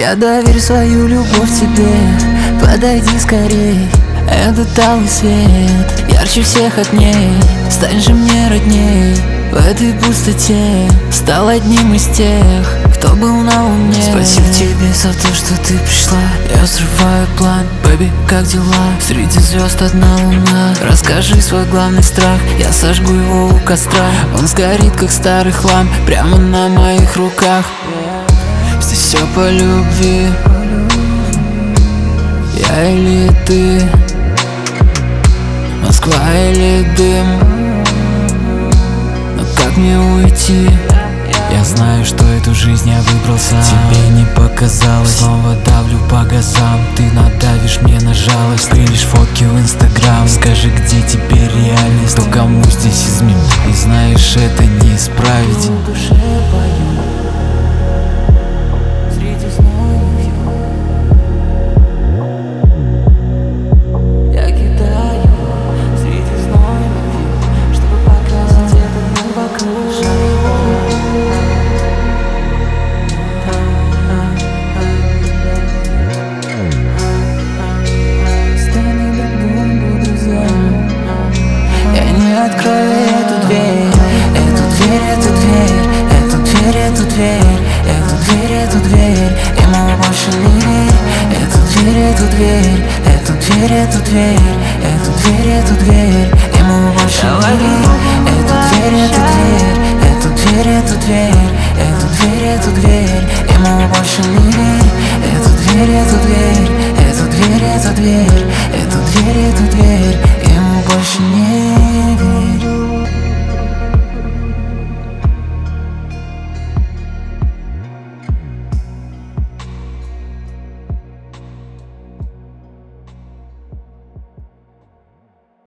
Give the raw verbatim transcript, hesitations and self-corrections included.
Я доверю свою любовь тебе, подойди скорей. Этот алый свет ярче всех огней. Стань же мне родней в этой пустоте. Стал одним из тех, кто был на луне. Спасибо тебе за то, что ты пришла. Я взрываю план, бэби, как дела? Среди звезд одна луна. Расскажи свой главный страх, я сожгу его у костра. Он сгорит, как старый хлам, прямо на моих руках. Здесь все по любви, я или ты, Москва или дым. Но как мне уйти? Я знаю, что эту жизнь я выбрал сам. Тебе не показалось, снова давлю по газам. Ты надавишь мне на жалость, прилишь фотки в инстаграм. Скажи, где теперь реальность, кто кому здесь изменил. И знаешь, это не исправить. Открой эту дверь, эту дверь, эту дверь, эту дверь, эту дверь, эту дверь, эту дверь, и мы больше не верь. Эту дверь, эту дверь, эту дверь, эту дверь, эту дверь, эту дверь, и мы больше не верь. Эту дверь, эту дверь, эту дверь, эту дверь, эту дверь, эту дверь, и мы больше не верь. Эту дверь, эту дверь, эту дверь, эту дверь, эту дверь, эту дверь.